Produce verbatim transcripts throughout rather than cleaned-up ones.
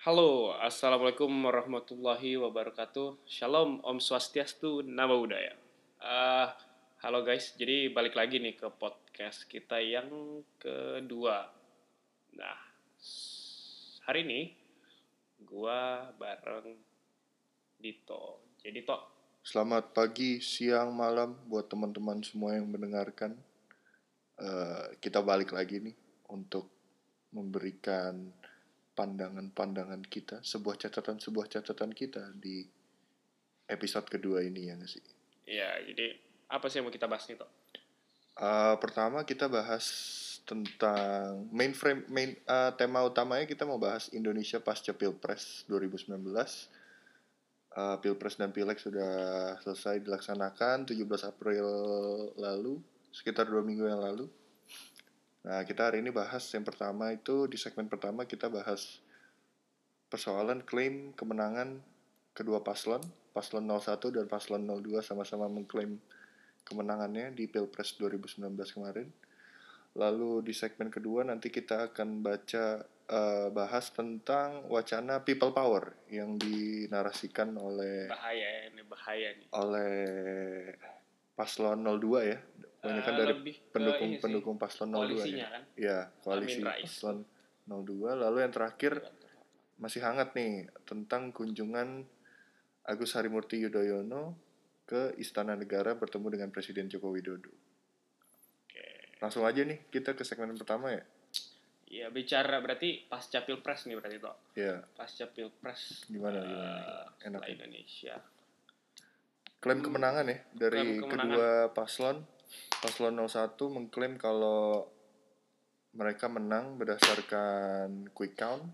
Halo, assalamualaikum warahmatullahi wabarakatuh. Shalom, Om Swastiastu, Namo Buddhaya. Uh, halo guys, jadi balik lagi nih ke podcast kita yang kedua. Nah, hari ini gua bareng Dito. Jadi Tok. Selamat pagi, siang, malam buat teman-teman semua yang mendengarkan. Uh, kita balik lagi nih untuk memberikan pandangan-pandangan kita, sebuah catatan-sebuah catatan kita di episode kedua ini ya nggak sih? Iya, jadi apa sih yang mau kita bahas nih Tok? Uh, pertama kita bahas tentang main frame, main uh, tema utamanya kita mau bahas Indonesia pasca Pilpres dua ribu sembilan belas. Uh, Pilpres dan Pileg sudah selesai dilaksanakan tujuh belas April lalu, sekitar dua minggu yang lalu. Nah, kita hari ini bahas yang pertama itu, di segmen pertama kita bahas persoalan klaim kemenangan kedua paslon, paslon nol satu dan paslon nol dua sama-sama mengklaim kemenangannya di Pilpres dua ribu sembilan belas kemarin. Lalu di segmen kedua nanti kita akan baca uh, bahas tentang wacana people power yang dinarasikan oleh bahaya ini bahaya nih. Oleh paslon nol dua ya. Kebanyakan uh, dari pendukung-pendukung paslon nol dua ya. Kan? Ya, koalisi paslon nol dua. Lalu yang terakhir masih hangat nih tentang kunjungan Agus Harimurti Yudhoyono ke Istana Negara bertemu dengan Presiden Joko Widodo. Langsung aja nih kita ke segmen pertama ya. Iya, bicara berarti pasca Pilpres nih berarti toh. Iya. Pasca Pilpres. Gimana gimana? Uh, Enak Indonesia. Klaim kemenangan ya dari kemenangan. Kedua paslon. Paslon nol satu mengklaim kalau mereka menang berdasarkan quick count.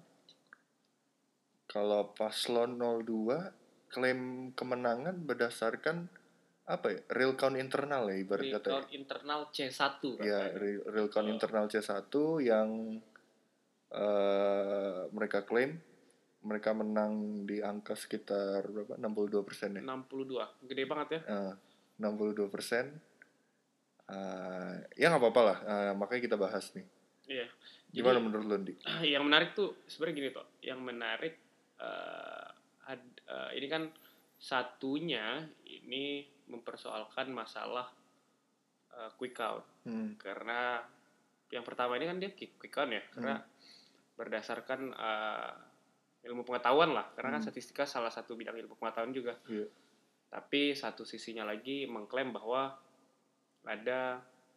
Kalau paslon nol dua klaim kemenangan berdasarkan apa ya? Real count internal ya ibarat real kata. Real count internal C satu katanya. Ya, real, real count oh. internal C satu yang uh, mereka klaim mereka menang di angka sekitar berapa? enam puluh dua persen ya. enam puluh dua. Gede banget ya. Uh, enam puluh dua persen. Uh, ya nggak apa-apa lah, uh, makanya kita bahas nih. Iya. Gimana Jadi, menurut Londi? Yang menarik tuh sebenarnya gini toh. Yang menarik uh, ad, uh, ini kan satunya ini mempersoalkan masalah uh, quick count. Hmm. Karena yang pertama ini kan dia quick count ya, karena hmm. berdasarkan uh, ilmu pengetahuan lah, karena hmm. kan statistika salah satu bidang ilmu pengetahuan juga. Yeah. Tapi satu sisinya lagi mengklaim bahwa ada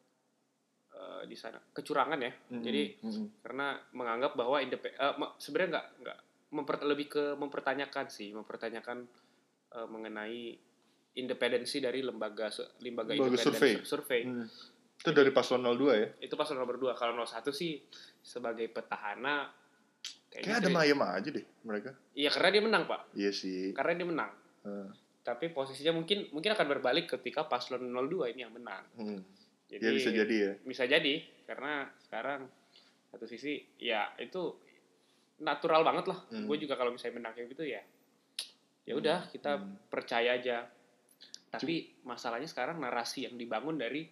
uh, di sana kecurangan ya. Mm-hmm. Jadi mm-hmm. karena menganggap bahwa indep- uh, sebenarnya nggak nggak memper- lebih ke mempertanyakan sih, mempertanyakan uh, mengenai independensi dari lembaga lembaga, lembaga survei. survei. Hmm. Itu dari paslon nol dua ya? Itu paslon nomor dua. Kalau nol satu sih sebagai petahana kayak ada mayem aja deh mereka. Iya, karena dia menang, Pak. Iya sih. Karena dia menang. Hmm. Tapi posisinya mungkin mungkin akan berbalik ketika paslon nol dua ini yang menang. Hmm. Jadi ya bisa jadi ya. Bisa jadi karena sekarang satu sisi ya itu natural banget lah. Hmm. Gue juga kalau misalnya menang kayak gitu ya. Ya udah, kita hmm. percaya aja. Tapi Cuk. masalahnya sekarang narasi yang dibangun dari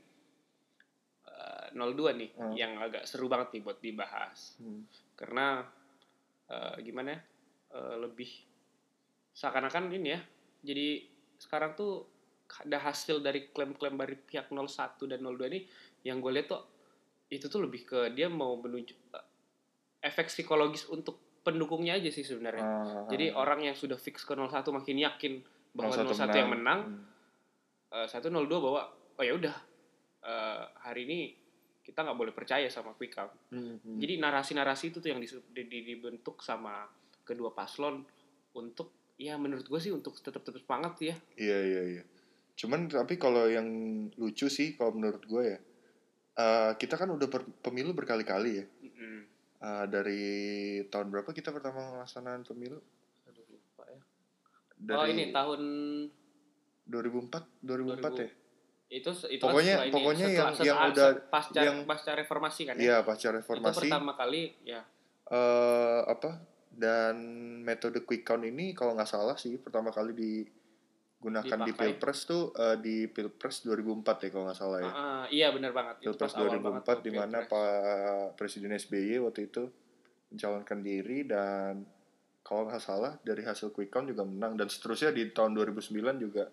uh, nol dua nih hmm. yang agak seru banget nih buat dibahas. Hmm. Karena uh, gimana ya? Uh, lebih seakan-akan ini ya. Jadi sekarang tuh ada hasil dari klaim-klaim dari pihak nol satu dan nol dua ini yang gue lihat tuh itu tuh lebih ke dia mau menuju uh, efek psikologis untuk pendukungnya aja sih sebenarnya. Uh, Jadi uh, orang yang sudah fix ke nol satu makin yakin bahwa nol satu yang menang, hmm. uh, satu nol dua bahwa oh ya udah uh, hari ini kita nggak boleh percaya sama quick count. Hmm, hmm. Jadi narasi-narasi itu tuh yang dibentuk sama kedua paslon untuk ya menurut gue sih untuk tetap-tetap semangat ya. Iya iya iya. Cuman tapi kalau yang lucu sih kalau menurut gue ya, uh, kita kan udah ber- pemilu berkali-kali ya. Mm-hmm. Uh, dari tahun berapa kita pertama melaksanakan pemilu? Aduh lupa ya. Dari oh ini tahun dua ribu empat dua ribu empat ya. Itu itu pokoknya pokoknya ini, setelah, yang yang udah pasca yang pasca reformasi kan ya. Iya pasca reformasi. Itu pertama kali ya. Uh, apa? Dan metode quick count ini kalau nggak salah sih pertama kali digunakan Dipakai. di Pilpres tuh uh, di Pilpres dua ribu empat ya kalau nggak salah ya. Uh, uh, iya benar banget. Pilpres dua ribu empat di mana Pak Presiden S B Y waktu itu mencalonkan diri dan kalau nggak salah dari hasil quick count juga menang, dan seterusnya di tahun dua ribu sembilan juga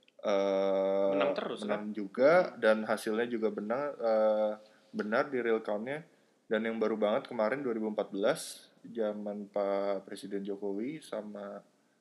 uh, menang terus menang kan? juga, dan hasilnya juga benar uh, benar di real count-nya. Dan yang baru banget kemarin dua ribu empat belas zaman Pak Presiden Jokowi sama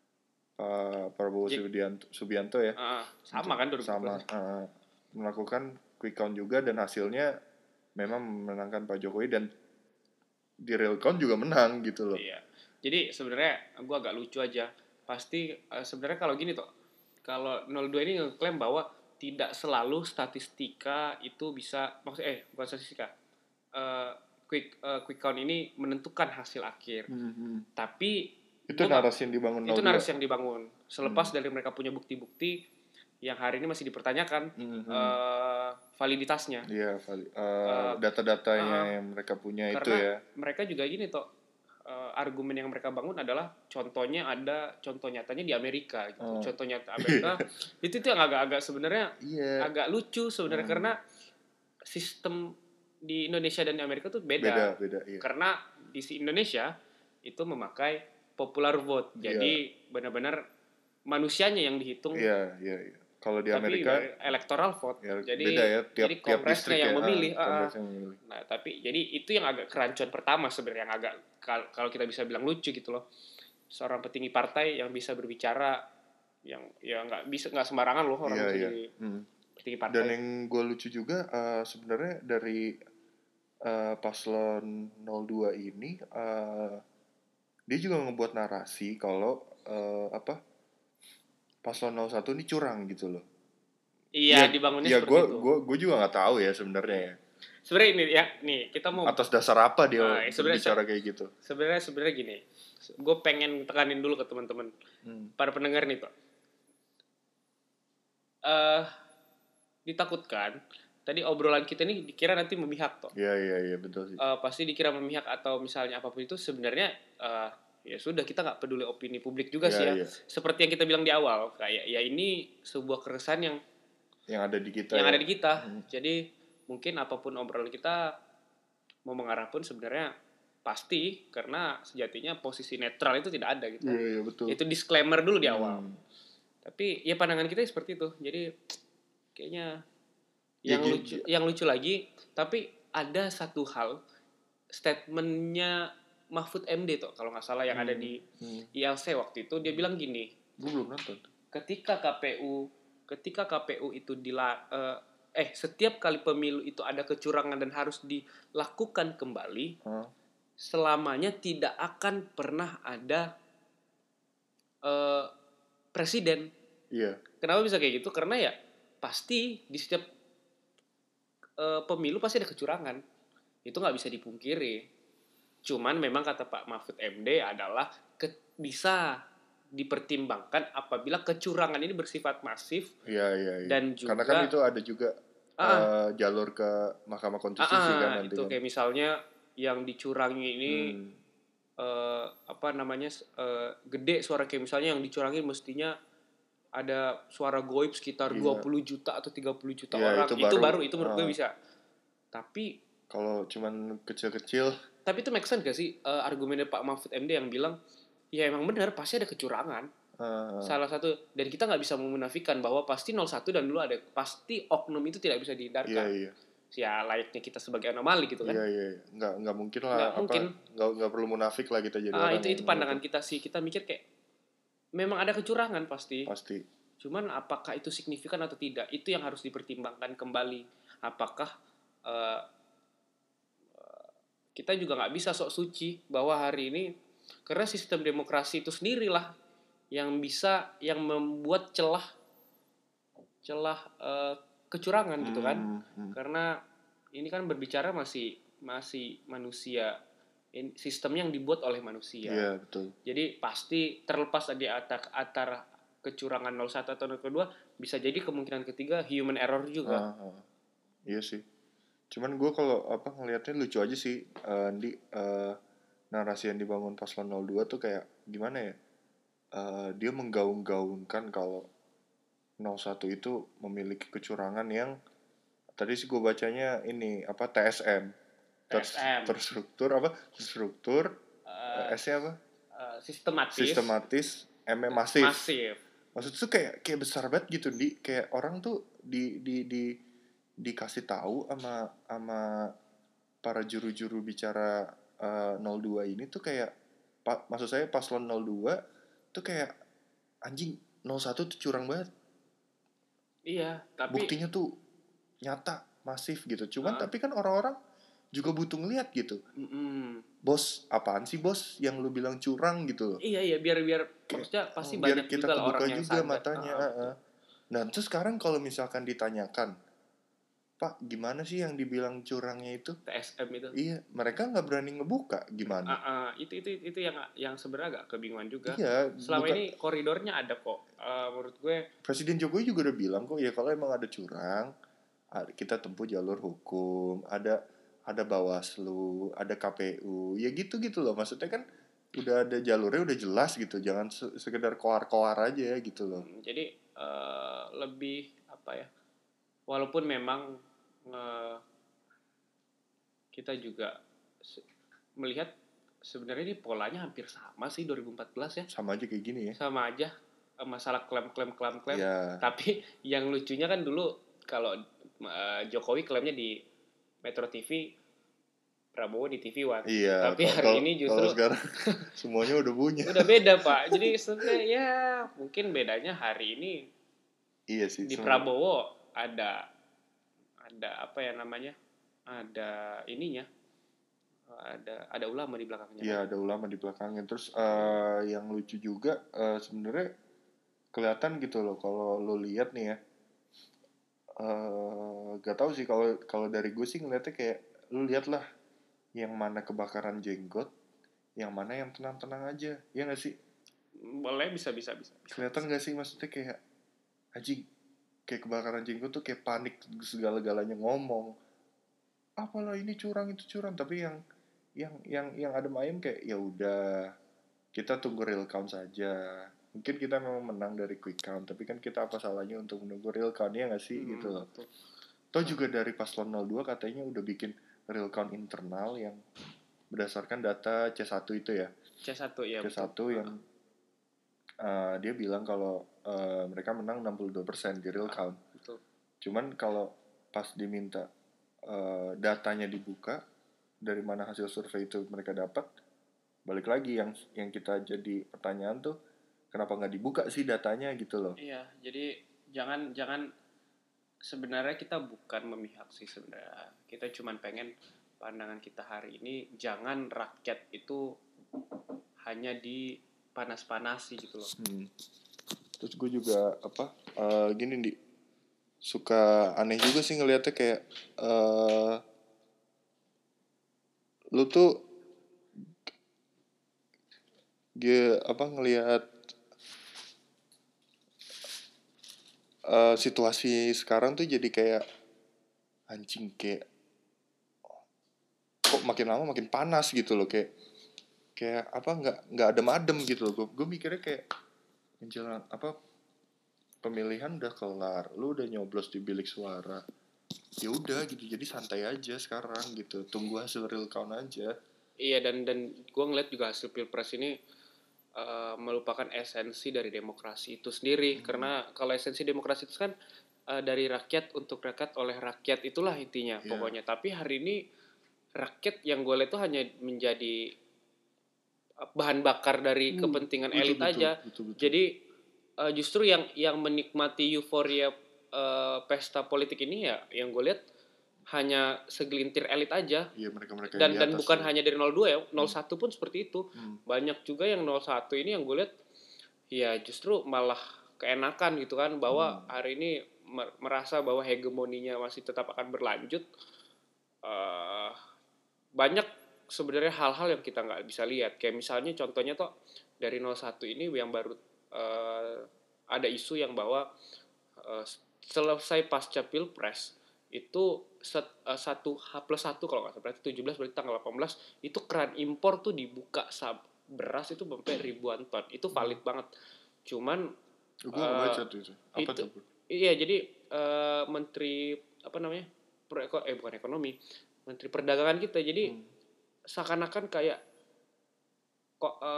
Pak Prabowo J- Subianto, Subianto ya, uh, sama kan dua ribu empat belas sama uh, melakukan quick count juga, dan hasilnya memang memenangkan Pak Jokowi, dan di real count juga menang gitu loh. Iya. Jadi sebenarnya gue agak lucu aja. Pasti uh, sebenarnya kalau gini tuh, kalau nol dua ini ngeklaim bahwa tidak selalu statistika itu bisa, maksud eh bukan statistika, uh, quick uh, quick count ini menentukan hasil akhir. Hmm. Tapi itu narasi yang dibangun itu narasi yang dibangun. Selepas hmm. dari mereka punya bukti-bukti yang hari ini masih dipertanyakan hmm. uh, validitasnya. Iya, vali, uh, uh, data-datanya uh, yang mereka punya itu ya. Mereka juga gini toh, uh, argumen yang mereka bangun adalah contohnya ada contoh nyatanya di Amerika gitu. Oh. Contoh nyata Amerika itu tuh yang agak-agak sebenarnya yeah. agak lucu sebenarnya hmm. karena sistem di Indonesia dan di Amerika tuh beda. Beda, beda iya. Karena di Indonesia itu memakai popular vote. Jadi yeah. benar-benar manusianya yang dihitung. Iya, iya, iya. Kalau di Amerika electoral vote, ya, jadi beda ya, tiap, jadi kongresnya yang ya, memilih. Ah, uh, yang memilih. Nah, tapi jadi itu yang agak kerancuan pertama sebenarnya, yang agak kalau kita bisa bilang lucu gitu loh. Seorang petinggi partai yang bisa berbicara yang ya nggak bisa nggak sembarangan loh orang yeah, bisa yeah. jadi hmm. petinggi partai. Dan yang gue lucu juga uh, sebenarnya dari uh, paslon nol dua ini uh, dia juga ngebuat narasi kalau uh, apa paslon nol satu ini curang gitu loh. Iya, ya, dibangunnya ya seperti gua, itu. Gue gue juga nggak tahu ya sebenarnya ya. Sebenarnya ini ya, nih kita mau atas dasar apa dia uh, berbicara kayak gitu? Sebenarnya sebenarnya gini, gue pengen tekanin dulu ke teman-teman, hmm. para pendengar nih Pak. Uh, ditakutkan tadi obrolan kita ini dikira nanti memihak toh. Iya iya iya betul sih. Uh, pasti dikira memihak atau misalnya apapun itu sebenarnya. Uh, ya sudah, kita nggak peduli opini publik juga yeah, sih ya. Yeah. Seperti yang kita bilang di awal, kayak ya ini sebuah keresahan yang yang ada di kita. Yang ya? ada di kita. Hmm. Jadi mungkin apapun obrolan kita mau mengarah pun sebenarnya pasti karena sejatinya posisi netral itu tidak ada gitu. Yeah, yeah, betul. Itu disclaimer dulu di awal. Hmm. Tapi ya pandangan kita seperti itu. Jadi kayaknya yang ya, lucu, ya. yang lucu lagi. Tapi ada satu hal, statementnya Mahfud M D tuh kalau nggak salah yang hmm. ada di hmm. I L C waktu itu, dia bilang gini. Gue belum nonton. Ketika K P U, ketika K P U itu dila, uh, eh setiap kali pemilu itu ada kecurangan dan harus dilakukan kembali, hmm. selamanya tidak akan pernah ada uh, presiden. Iya. Yeah. Kenapa bisa kayak gitu? Karena ya pasti di setiap uh, pemilu pasti ada kecurangan. Itu nggak bisa dipungkiri. Cuman memang kata Pak Mahfud M D adalah ke, bisa dipertimbangkan apabila kecurangan ini bersifat masif. Iya, iya, iya. Dan juga karena kan itu ada juga ah, uh, jalur ke Mahkamah Konstitusi ah, kan nanti. Itu kan. Kayak misalnya yang dicurangi ini hmm. uh, apa namanya uh, gede suara, kayak misalnya yang dicurangi mestinya ada suara goib sekitar yeah. dua puluh juta atau tiga puluh juta yeah, orang. Itu, itu baru, baru itu menurut uh, gue bisa. Tapi kalau cuman kecil-kecil. Tapi itu make sense gak sih uh, argumennya Pak Mahfud M D yang bilang ya emang benar pasti ada kecurangan. Uh, Salah satu, dan kita nggak bisa memunafikan bahwa pasti nol satu dan dulu ada, pasti oknum itu tidak bisa dihindarkan. Iya, iya. Ya layaknya kita sebagai anomali gitu kan. Iya iya. Nggak nggak mungkin lah. Nggak apa, mungkin. Nggak nggak perlu munafik lah kita jadi ah, orang. Itu itu pandangan kita sih. Kita mikir kayak memang ada kecurangan pasti. Pasti. Cuman apakah itu signifikan atau tidak? Itu yang harus dipertimbangkan kembali. Apakah uh, kita juga nggak bisa sok suci bahwa hari ini, karena sistem demokrasi itu sendirilah yang bisa yang membuat celah celah uh, kecurangan hmm, gitu kan. Hmm. Karena ini kan berbicara masih masih manusia, ini sistem yang dibuat oleh manusia. Iya, betul. Jadi pasti terlepas di antara, antara kecurangan nol satu atau nol dua, bisa jadi kemungkinan ketiga human error juga. Uh, uh. Iya sih. Cuman gue kalau apa ngelihatnya lucu aja sih, uh, di uh, narasi yang dibangun paslon nol dua tuh kayak gimana ya? Uh, dia menggaung-gaungkan kalau nol satu itu memiliki kecurangan yang tadi sih gue bacanya ini apa T S M. Ter- T S M. Terstruktur apa? Terstruktur uh, S-nya apa? Uh, sistematis. Sistematis, M masif. Masif. Maksud tuh kayak kayak besar banget gitu di kayak orang tuh di di di dikasih tahu sama sama para juru-juru bicara uh, nol dua ini tuh kayak pa, maksud saya paslon nol dua tuh kayak anjing nol satu tuh curang banget. Iya, tapi buktinya tuh nyata, masif gitu. Cuman uh, tapi kan orang-orang juga butuh ngeliat gitu. Mm-mm. Bos, apaan sih bos yang lu bilang curang gitu. Iya iya biar biar maksudnya pasti biar banyak kita juga kebuka orang yang juga sadar. matanya. Uh, uh, uh. Nah terus sekarang kalau misalkan ditanyakan, Pak gimana sih yang dibilang curangnya itu? T S M itu. Iya, mereka nggak berani ngebuka gimana? Uh, uh, itu itu itu yang yang sebenarnya agak kebingungan juga. Iya. Selama bukan, ini koridornya ada kok. Uh, menurut gue. Presiden Jokowi juga udah bilang kok ya kalau emang ada curang, kita tempuh jalur hukum. Ada ada Bawaslu, ada K P U, ya gitu gitu loh. Maksudnya kan udah ada jalurnya udah jelas gitu. Jangan se- sekedar koar-koar aja gitu loh. Hmm, jadi uh, lebih apa ya? Walaupun memang uh, kita juga se- melihat sebenarnya ini polanya hampir sama sih dua ribu empat belas ya. Sama aja kayak gini ya. Sama aja masalah klaim-klaim klaim-klaim. Ya. Tapi yang lucunya kan dulu kalau uh, Jokowi klaimnya di Metro T V, Prabowo di T V One. Iya. Tapi hari kalo, ini justru sekarang semuanya udah punya. Udah beda Pak. Jadi sebenarnya ya mungkin bedanya hari ini. Iya sih. Di semua. Prabowo ada ada apa ya namanya? Ada ininya. Ada ada ulama di belakangnya. Iya, ada ulama di belakangnya. Terus uh, yang lucu juga uh, sebenarnya kelihatan gitu loh kalau lo lihat nih ya. Uh, gak tau sih kalau kalau dari gue sih ngeliatnya kayak lu lihat lah yang mana kebakaran jenggot, yang mana yang tenang-tenang aja, ya nggak sih? Boleh bisa bisa bisa. bisa Kelihatan nggak sih maksudnya kayak anjing kayak kebakaran jenggot tuh kayak panik segala-galanya ngomong apalah ini curang itu curang, tapi yang yang yang yang adem ayem kayak ya udah kita tunggu real count saja. Mungkin kita memang menang dari quick count, tapi kan kita apa salahnya untuk menunggu real count, ya nggak sih? Hmm, gitu loh. Toh juga dari paslon nol dua katanya udah bikin real count internal yang berdasarkan data C satu itu ya. C satu ya. C satu betul. Yang uh, dia bilang kalau uh, mereka menang enam puluh dua persen di real count. Betul. Cuman kalau pas diminta uh, datanya dibuka, dari mana hasil survei itu mereka dapat, balik lagi yang yang kita jadi pertanyaan tuh kenapa nggak dibuka sih datanya gitu loh. Iya, jadi jangan jangan sebenarnya kita bukan memihak sih sebenarnya. Kita cuma pengen pandangan kita hari ini jangan rakyat itu hanya dipanas-panasi gitu loh. Hmm. Terus gue juga apa uh, gini di suka aneh juga sih ngelihatnya kayak uh, lu tuh dia apa ngelihat uh, situasi sekarang tuh jadi kayak anjing kayak kok makin lama makin panas gitu loh, kayak kayak apa nggak nggak adem-adem gitu loh. Gue gue mikirnya kayak menjelang apa pemilihan udah kelar, lu udah nyoblos di bilik suara, ya udah gitu, jadi santai aja sekarang gitu, tunggu hasil real count aja. Iya, dan dan gue ngeliat juga hasil pilpres ini uh, melupakan esensi dari demokrasi itu sendiri. Hmm. Karena kalau esensi demokrasi itu kan uh, dari rakyat untuk rakyat oleh rakyat, itulah intinya yeah. Pokoknya. Tapi hari ini rakyat yang gue lihat tuh hanya menjadi bahan bakar dari uh, kepentingan betul, elit betul, aja. Betul, betul. Jadi uh, justru yang yang menikmati euforia uh, pesta politik ini ya yang gue lihat hanya segelintir elit aja. Iya, mereka-mereka dan dan bukan ya. Hanya dari nol dua ya, nol satu hmm. pun seperti itu. Hmm. Banyak juga yang nol satu ini yang gue lihat ya justru malah keenakan gitu kan, bahwa hmm. hari ini merasa bahwa hegemoninya masih tetap akan berlanjut. Uh, banyak sebenarnya hal-hal yang kita nggak bisa lihat, kayak misalnya contohnya tuh dari nol satu ini yang baru uh, ada isu yang bahwa uh, selesai pasca pilpres itu set, uh, satu H plus satu kalau nggak salah, berarti tujuh belas, berarti tanggal delapan belas itu keran impor tuh dibuka, sab, beras itu sampai ribuan ton, itu valid hmm. banget. Cuman gue uh, baca tuh itu. Apa itu, tuh? Iya, jadi uh, menteri apa namanya Pro, eh bukan ekonomi, menteri perdagangan kita, jadi hmm. seakan-akan kayak kok uh,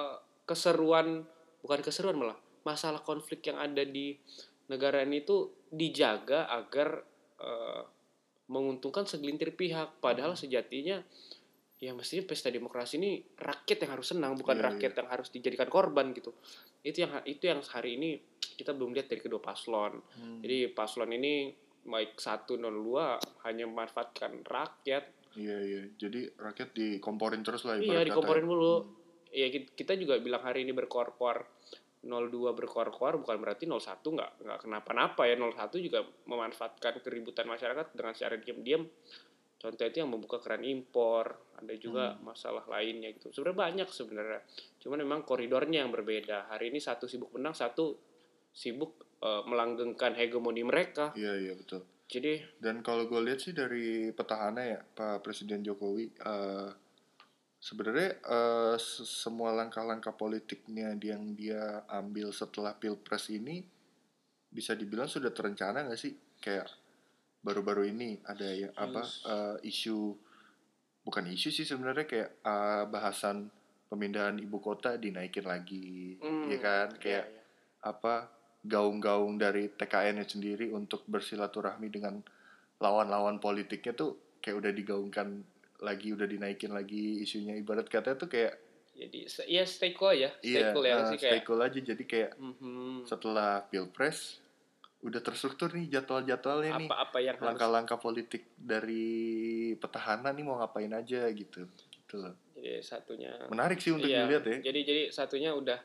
keseruan, bukan keseruan malah, masalah konflik yang ada di negara ini itu dijaga agar uh, menguntungkan segelintir pihak. Padahal sejatinya ya mestinya pesta demokrasi ini rakyat yang harus senang, bukan yeah, rakyat yeah. yang harus dijadikan korban gitu. Itu yang itu yang hari ini kita belum lihat dari kedua paslon. Hmm. Jadi paslon ini baik satu nol dua hanya memanfaatkan rakyat. Iya iya. Jadi rakyat dikomporin terus lah. Iya dikomporin dulu. Hmm. Ya kita juga bilang hari ini berkoar-koar nol dua berkoar-koar bukan berarti nol satu nggak nggak kenapa-napa ya. Nol satu juga memanfaatkan keributan masyarakat dengan secara diam-diam. Contoh itu yang membuka keran impor, ada juga hmm. masalah lainnya gitu. Sebenarnya banyak sebenarnya. Cuman memang koridornya yang berbeda. Hari ini satu sibuk menang, satu sibuk uh, melanggengkan hegemoni mereka. Iya iya betul. Jadi dan kalau gue lihat sih dari petahana ya Pak Presiden Jokowi, uh, sebenarnya uh, semua langkah-langkah politiknya yang dia ambil setelah Pilpres ini bisa dibilang sudah terencana nggak sih? Kayak baru-baru ini ada yang yes. apa uh, isu bukan isu sih sebenarnya kayak uh, bahasan pemindahan ibu kota dinaikin lagi, mm, ya kan kayak yeah, yeah. apa gaung-gaung dari T K N-nya sendiri untuk bersilaturahmi dengan lawan-lawan politiknya tuh kayak udah digaungkan lagi, udah dinaikin lagi isunya, ibarat katanya tuh kayak jadi ya stay cool ya, stay iya, cool ya uh, sih stay kayak cool aja jadi kayak mm-hmm. setelah Pilpres udah terstruktur nih jadwal-jadwalnya nih, apa-apa yang langkah-langkah harus... politik dari petahana nih mau ngapain aja gitu, gitu loh. Jadi satunya menarik sih untuk iya, dilihat ya. Jadi jadi satunya udah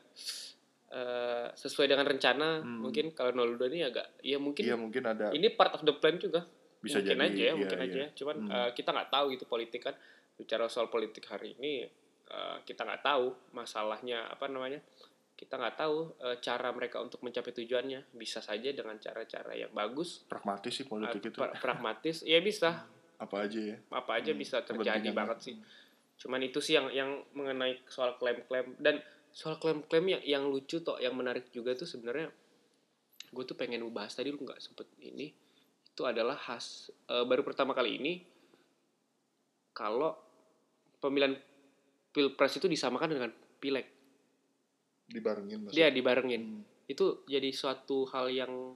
uh, sesuai dengan rencana. Hmm. Mungkin kalau nol dua ini agak, ya mungkin. Iya mungkin ada. Ini part of the plan juga. Bisa mungkin jadi, aja ya, iya, mungkin iya. aja. Cuman hmm. uh, kita nggak tahu gitu politik kan. Bicara soal politik hari ini, uh, kita nggak tahu masalahnya apa namanya. Kita nggak tahu e, cara mereka untuk mencapai tujuannya. Bisa saja dengan cara-cara yang bagus, pragmatis sih politik itu. Pra- pragmatis ya bisa apa aja ya apa aja hmm, bisa terjadi banget sih. Cuman itu sih yang yang mengenai soal klaim-klaim. Dan soal klaim-klaim yang yang lucu toh, yang menarik juga tuh sebenarnya gue tuh pengen bahas tadi lu nggak sempet ini. Itu adalah khas e, baru pertama kali ini kalau pemilihan pilpres itu disamakan dengan pileg. Dibarengin maksudnya. Dia dibarengin. Hmm. Itu jadi suatu hal yang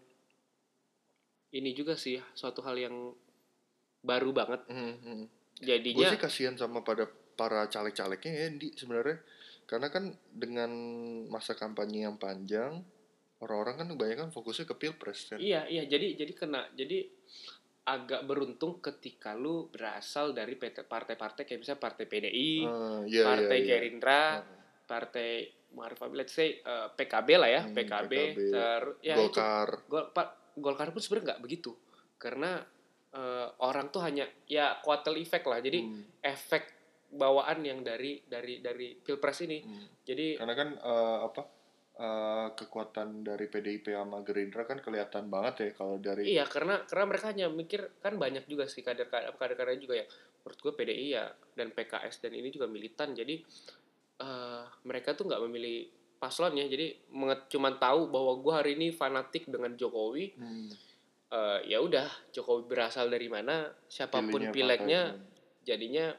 ini juga sih, suatu hal yang baru banget. Hmm, hmm. Jadinya gue sih kasihan sama pada para caleg-calegnya ya di sebenarnya. Karena kan dengan masa kampanye yang panjang, orang-orang kan kebanyakan fokusnya ke pilpres kan. Iya, iya. Jadi jadi kena jadi agak beruntung ketika lu berasal dari partai-partai kayak misalnya partai P D I, uh, yeah, partai yeah, Gerindra, yeah. partai Ma'ruf Amin, let's say uh, P K B lah ya, hmm, P K B, P K B ter, ya Golkar. Itu, Gol, Pak, Golkar pun sebenarnya nggak begitu, karena uh, orang tuh hanya ya kuartal effect lah, jadi hmm. efek bawaan yang dari dari dari pilpres ini, hmm. jadi karena kan uh, apa uh, kekuatan dari P D I P sama Gerindra kan kelihatan banget ya kalau dari iya karena karena mereka hanya mikir kan banyak juga sih kader-kader juga ya, menurut gue P D I ya dan P K S dan ini juga militan, jadi Uh, mereka tuh nggak memilih paslonnya, jadi menget, cuman tahu bahwa gue hari ini fanatik dengan Jokowi. Hmm. Uh, ya udah Jokowi berasal dari mana, siapapun pileknya, jadinya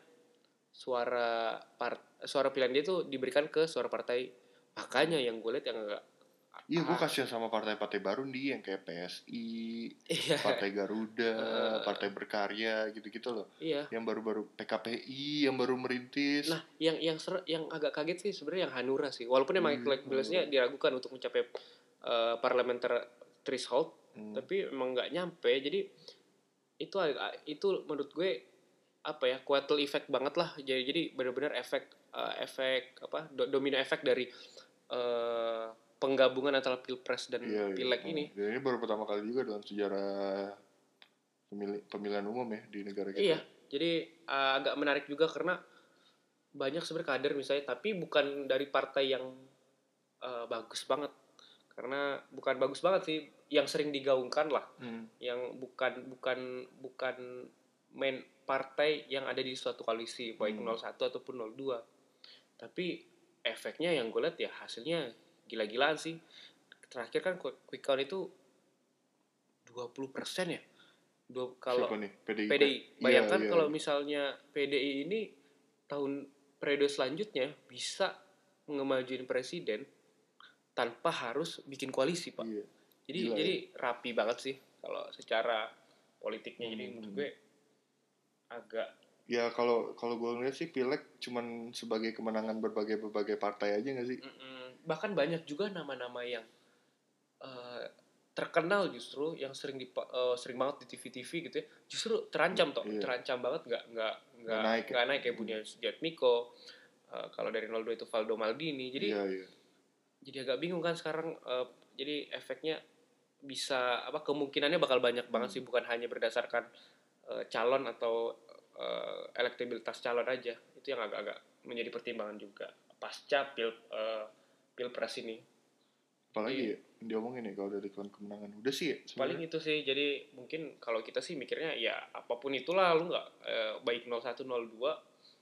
suara part, suara pilihan dia tuh diberikan ke suara partai. Makanya yang gue lihat yang enggak. Iya, gue kasihan sama partai-partai baru nih yang kayak P S I, iya. Partai Garuda, uh, Partai Berkarya gitu-gitu loh. Iya. Yang baru-baru P K P I yang baru merintis. Nah, yang yang ser- yang agak kaget sih sebenarnya yang Hanura sih. Walaupun emang elektabilitasnya hmm. diragukan untuk mencapai uh, parliamentary threshold, hmm. tapi emang nggak nyampe. Jadi itu itu menurut gue apa ya, kuartal effect banget lah. Jadi jadi benar-benar efek uh, efek apa domino efek dari uh, penggabungan antara pilpres dan iya, pileg iya. ini. Dan ini baru pertama kali juga dalam sejarah pemili- pemilihan umum ya di negara kita. Iya, jadi uh, agak menarik juga karena banyak sebenarnya kader misalnya, tapi bukan dari partai yang uh, bagus banget. Karena bukan bagus banget sih, yang sering digaungkan lah, hmm. yang bukan bukan bukan main partai yang ada di suatu koalisi, baik hmm. nol satu ataupun nol dua. Tapi efeknya yang gue lihat ya hasilnya gila-gilaan sih. Terakhir kan quick count itu dua puluh persen ya. Dua, kalau P D I. P D I. Bayangkan yeah, yeah. kalau misalnya P D I ini tahun periode selanjutnya bisa ngemajuin presiden tanpa harus bikin koalisi, Pak. Iya. Jadi Gila, jadi ya? rapi banget sih kalau secara politiknya. Hmm. Jadi menurut gue agak ya kalau kalau gue ngeliat sih pileg cuman sebagai kemenangan berbagai berbagai partai aja nggak sih? Mm-mm. Bahkan banyak juga nama-nama yang uh, terkenal justru yang sering di uh, sering banget di T V-T V gitu ya, justru terancam toh, iya. terancam banget nggak nggak nggak naik nggak ya? naik kayak Budiman Sujatmiko. Uh, kalau dari nol dua itu Valdo Maldini. Jadi iya, iya. jadi agak bingung kan sekarang. Uh, jadi efeknya bisa apa kemungkinannya bakal banyak banget hmm. sih, bukan hanya berdasarkan uh, calon atau uh, elektabilitas calon aja. Itu yang agak-agak menjadi pertimbangan juga pasca pil uh, pilpres ini. Apalagi ya diomongin ya kalau dari kemenangan udah sih ya, paling itu sih. Jadi mungkin kalau kita sih mikirnya ya apapun itulah, lu nggak uh, baik nol satu nol dua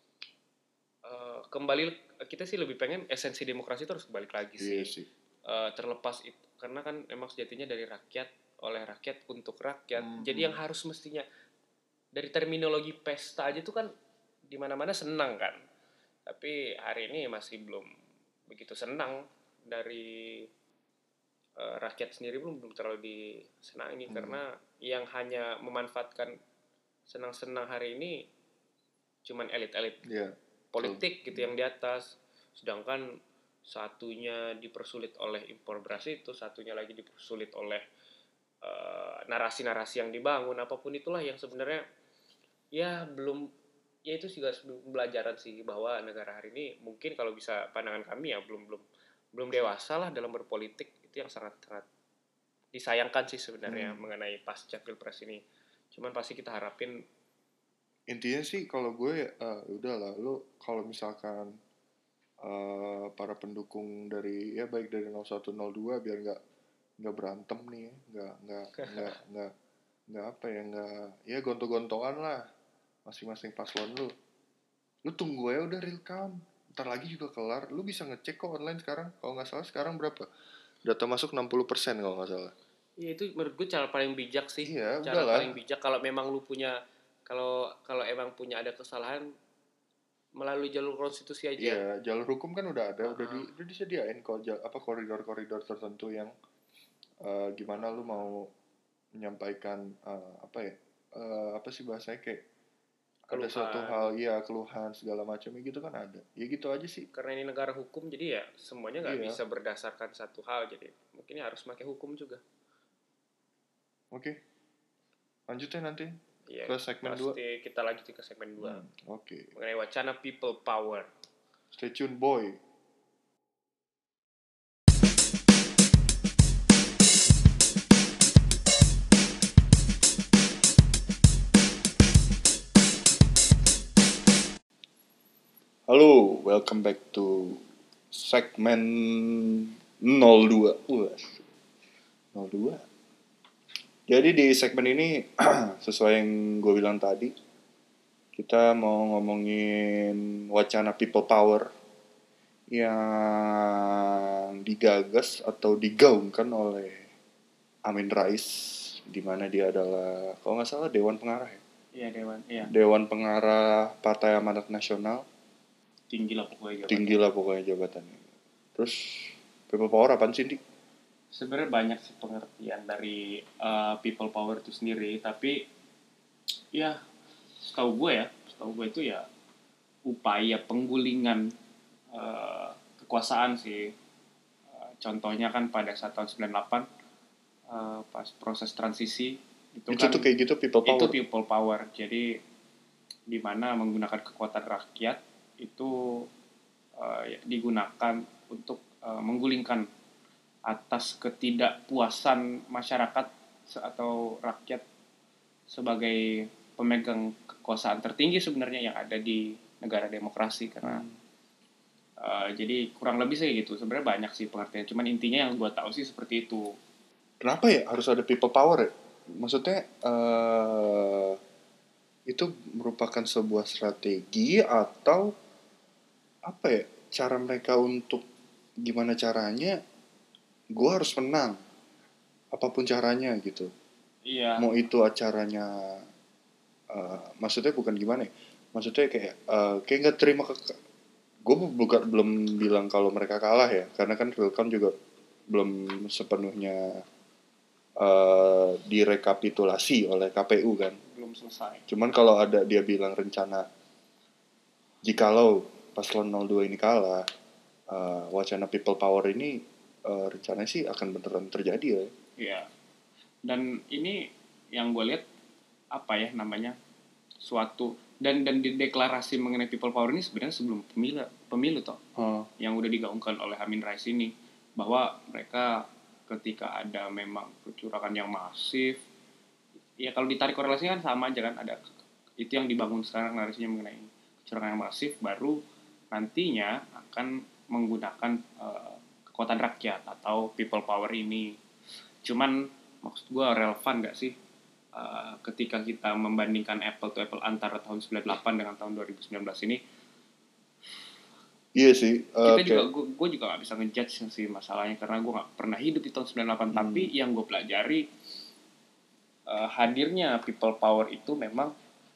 uh, kembali kita sih lebih pengen esensi demokrasi itu harus balik lagi sih, iya sih. Uh, terlepas itu karena kan emang sejatinya dari rakyat oleh rakyat untuk rakyat. Hmm. Jadi yang harus mestinya dari terminologi pesta aja tuh kan di mana-mana senang kan, tapi hari ini masih belum begitu senang dari uh, rakyat sendiri, belum belum terlalu disenangi. Hmm. Karena yang hanya memanfaatkan senang-senang hari ini cuman elit-elit yeah. politik so, gitu yang di atas, sedangkan satunya dipersulit oleh impor beras itu, satunya lagi dipersulit oleh uh, narasi-narasi yang dibangun. Apapun itulah yang sebenarnya ya belum, ya itu juga pembelajaran sih bahwa negara hari ini mungkin kalau bisa pandangan kami ya belum belum belum dewasa lah dalam berpolitik. Itu yang sangat sangat disayangkan sih sebenarnya hmm. mengenai pasca pilpres ini. Cuman pasti kita harapin intinya sih kalau gue uh, udahlah lu kalau misalkan uh, para pendukung dari ya baik dari nol satu nol dua biar nggak nggak berantem nih ya, nggak nggak nggak nggak nggak apa ya nggak ya gontok-gontokan lah masing-masing paslon lu. Lu tunggu ya udah real count. Ntar lagi juga kelar. Lu bisa ngecek kok online sekarang. Kalau nggak salah sekarang berapa? Data masuk enam puluh persen kalau nggak salah. Iya itu menurut gue cara paling bijak sih. Iya, cara udahlah. paling bijak kalau memang lu punya kalau kalau emang punya ada kesalahan melalui jalur konstitusi aja. Iya, jalur hukum kan udah ada, uh-huh. udah di udah disediain kok apa koridor-koridor tertentu yang uh, gimana lu mau menyampaikan uh, apa ya? Uh, apa sih bahasanya kayak keluhan. Ada suatu hal ya keluhan segala macamnya gitu kan ada. Ya gitu aja sih. Karena ini negara hukum jadi ya semuanya nggak iya. bisa berdasarkan satu hal, jadi mungkin harus pakai hukum juga. Oke. Lanjutnya nanti ya, ke segmen dua. Pasti kita lanjutin ke segmen dua. Hmm, Oke. Okay. Mengenai wacana people power. Stay tune boy. Halo, welcome back to segmen nol dua. Uh, nol dua. Jadi di segmen ini sesuai yang gue bilang tadi, kita mau ngomongin wacana people power yang digagas atau digaungkan oleh Amin Rais, di mana dia adalah kalau nggak salah Dewan Pengarah ya. Iya Dewan. Iya. Dewan Pengarah Partai Amanat Nasional. Tinggi lah pokoknya jabatannya. Tinggi lah pokoknya jabatannya. Terus people power apaan sih, Dik? Sebenarnya banyak sih pengertian dari uh, people power itu sendiri, tapi ya setahu gue ya, setahu gue itu ya upaya penggulingan uh, kekuasaan sih. Uh, contohnya kan pada saat tahun sembilan puluh delapan uh, pas proses transisi itu, itu kan tuh kayak gitu people power. Itu people power. Jadi di mana menggunakan kekuatan rakyat itu uh, ya, digunakan untuk uh, menggulingkan atas ketidakpuasan masyarakat atau rakyat sebagai pemegang kekuasaan tertinggi sebenarnya yang ada di negara demokrasi. Karena hmm. uh, jadi kurang lebih sih gitu. Sebenarnya banyak sih pengertian, cuman intinya yang gue tahu sih seperti itu. Kenapa ya harus ada people power ya? Maksudnya uh, itu merupakan sebuah strategi atau apa ya, cara mereka untuk gimana caranya gue harus menang apapun caranya gitu. Iya. Mau itu acaranya uh, maksudnya bukan gimana ya, maksudnya kayak uh, kayak nggak terima ke gue bukan belum bilang kalau mereka kalah ya, karena kan real count juga belum sepenuhnya uh, direkapitulasi oleh K P U kan. Belum selesai. Cuman kalau ada dia bilang rencana jikalau paslon nol dua ini kalah, uh, wacana people power ini uh, rencananya sih akan beneran terjadi ya. Iya. Dan ini yang gue lihat apa ya namanya suatu dan dan di deklarasi mengenai people power ini sebenarnya sebelum pemilu pemilu toh hmm. yang udah digaungkan oleh Amin Rais ini bahwa mereka ketika ada memang kecurangan yang masif ya kalau ditarik korelasinya kan sama aja kan ada itu yang dibangun sekarang narasinya mengenai kecurangan yang masif baru nantinya akan menggunakan uh, kekuatan rakyat atau people power ini cuman maksud gue relevan gak sih uh, ketika kita membandingkan apple to apple antara tahun sembilan puluh delapan dengan tahun dua ribu sembilan belas ini iya sih uh, kita okay. juga gue juga gak bisa ngejudge sih masalahnya karena gue gak pernah hidup di tahun sembilan puluh delapan hmm. tapi yang gue pelajari uh, hadirnya people power itu memang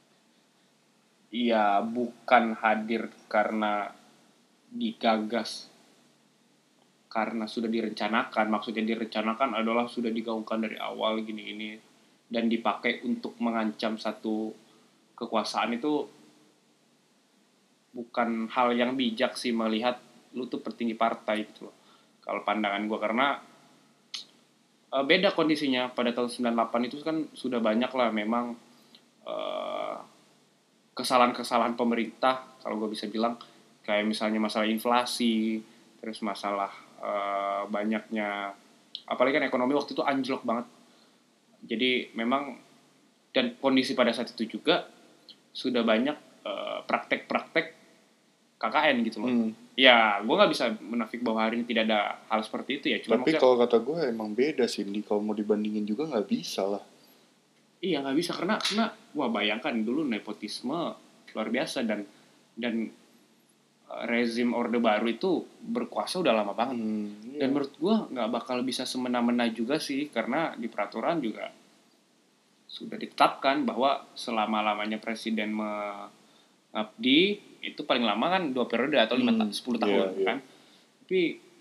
ya bukan hadir karena digagas karena sudah direncanakan, maksudnya direncanakan adalah sudah digaungkan dari awal gini-gini dan dipakai untuk mengancam satu kekuasaan itu bukan hal yang bijak sih melihat lu tuh petinggi partai gitu loh. Kalau pandangan gue karena uh, beda kondisinya pada tahun sembilan puluh delapan itu kan sudah banyak lah memang uh, kesalahan-kesalahan pemerintah kalau gue bisa bilang kayak misalnya masalah inflasi, terus masalah Uh, banyaknya apalagi kan ekonomi waktu itu anjlok banget jadi memang dan kondisi pada saat itu juga sudah banyak uh, praktek-praktek K K N gitu loh hmm. ya gue nggak bisa menafik bahwa hari ini tidak ada hal seperti itu ya cuma tapi kalau kata gue emang beda sih kalau mau dibandingin juga nggak bisa lah iya nggak bisa karena karena wah bayangkan dulu nepotisme luar biasa dan dan rezim Orde Baru itu berkuasa udah lama banget hmm, iya. Dan menurut gue nggak bakal bisa semena-mena juga sih karena di peraturan juga sudah ditetapkan bahwa selama-lamanya presiden mengabdi itu paling lama kan dua periode atau lima hmm, sepuluh tahun iya, kan iya. Tapi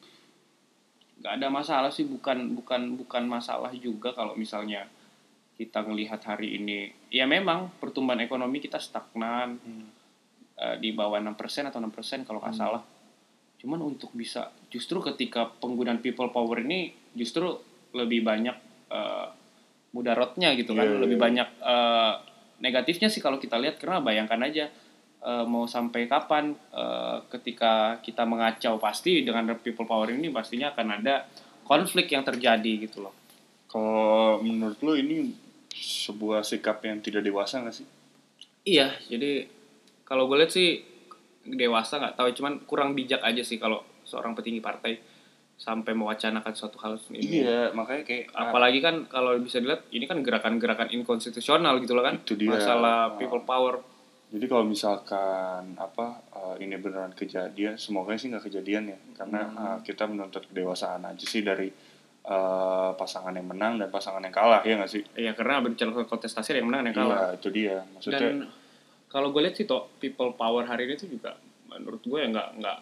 nggak ada masalah sih bukan bukan bukan masalah juga kalau misalnya kita ngelihat hari ini ya memang pertumbuhan ekonomi kita stagnan hmm. di bawah enam persen atau enam persen kalau nggak hmm. salah. Cuman untuk bisa justru ketika penggunaan people power ini justru lebih banyak uh, mudaratnya gitu kan, yeah, lebih yeah. banyak uh, negatifnya sih kalau kita lihat karena bayangkan aja uh, mau sampai kapan uh, ketika kita mengacau pasti dengan people power ini pastinya akan ada konflik yang terjadi gitu loh. Kalau menurut lo ini sebuah sikap yang tidak dewasa nggak sih? Iya, jadi kalau gue lihat sih dewasa nggak tahu, cuman kurang bijak aja sih kalau seorang petinggi partai sampai mewacanakan suatu hal ini. Iya, makanya kayak apalagi kan kalau bisa dilihat ini kan gerakan-gerakan inkonstitusional gitu loh kan. Itu dia. Masalah people power. Jadi kalau misalkan apa uh, ini beneran kejadian, semoga sih nggak kejadian ya, karena hmm. uh, kita menuntut kedewasaan aja sih dari uh, pasangan yang menang dan pasangan yang kalah ya nggak sih? Iya, karena berbicara kontestasi yang menang dan yang kalah. Iya, itu dia. Maksudnya. Dan kalau gue lihat sih toh people power hari ini tuh juga menurut gue ya nggak nggak